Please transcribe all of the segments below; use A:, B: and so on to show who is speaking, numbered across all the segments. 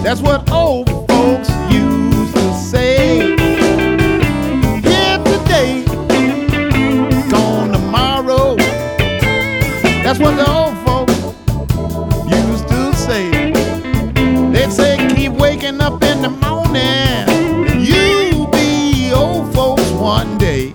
A: That's what old folks used to say. Here today, gone tomorrow. That's what the old folks used to say. They'd say keep waking up in the morning, and you'll be old folks one day.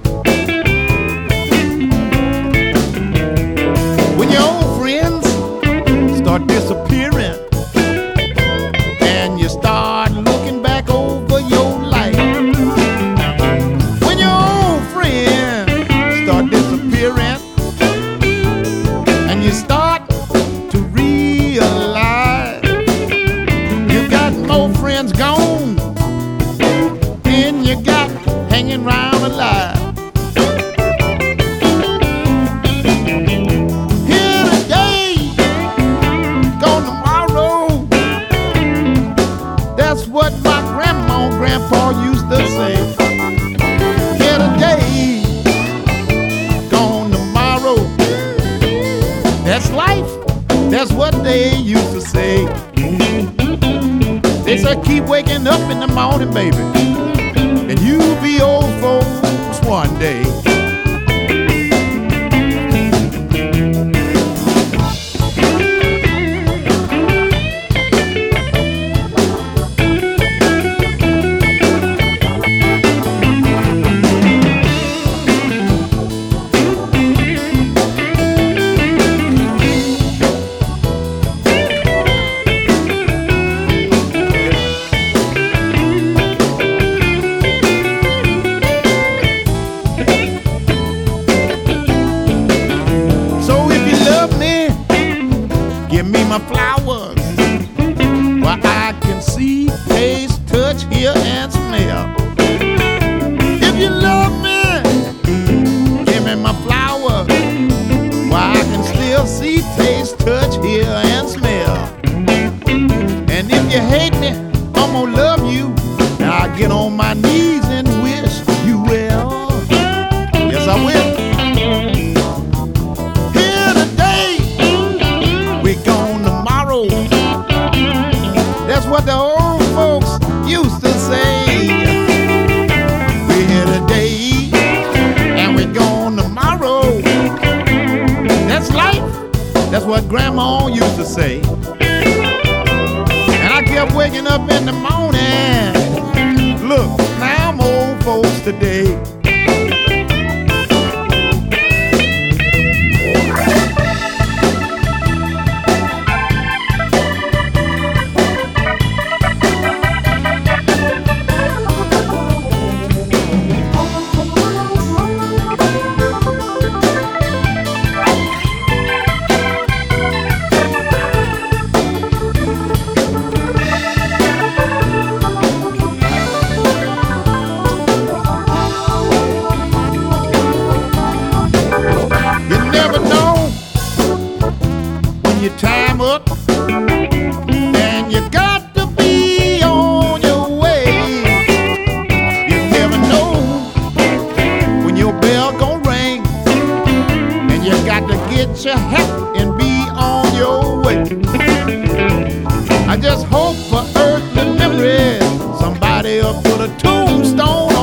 A: When your old friends start disappearing and you start looking back over your life, when your old friends start disappearing and you start to realize you got more friends gone than you got hanging around alive. Here today, gone tomorrow. That's what my grandma and grandpa used to say. Here today, gone tomorrow. That's life. That's what they used to say. They said keep waking up in the morning, baby, and you'll be old folks one day. Give me my flowers where I can see, taste, touch, hear, and smell. If you love me, give me my flowers where I can still see, taste, touch, hear, and smell. And if you hate me, I'm gonna love you, and I'll get on my knees and wish you well. Yes, I will. That's what the old folks used to say. We're here today and we're gone tomorrow. That's life. That's what Grandma used to say. And I kept waking up in the morning. Look, now I'm old folks today. Your time up and you got to be on your way. You never know when your bell gonna ring, and you got to get your hat and be on your way. I just hope for earthly memories somebody will put a tombstone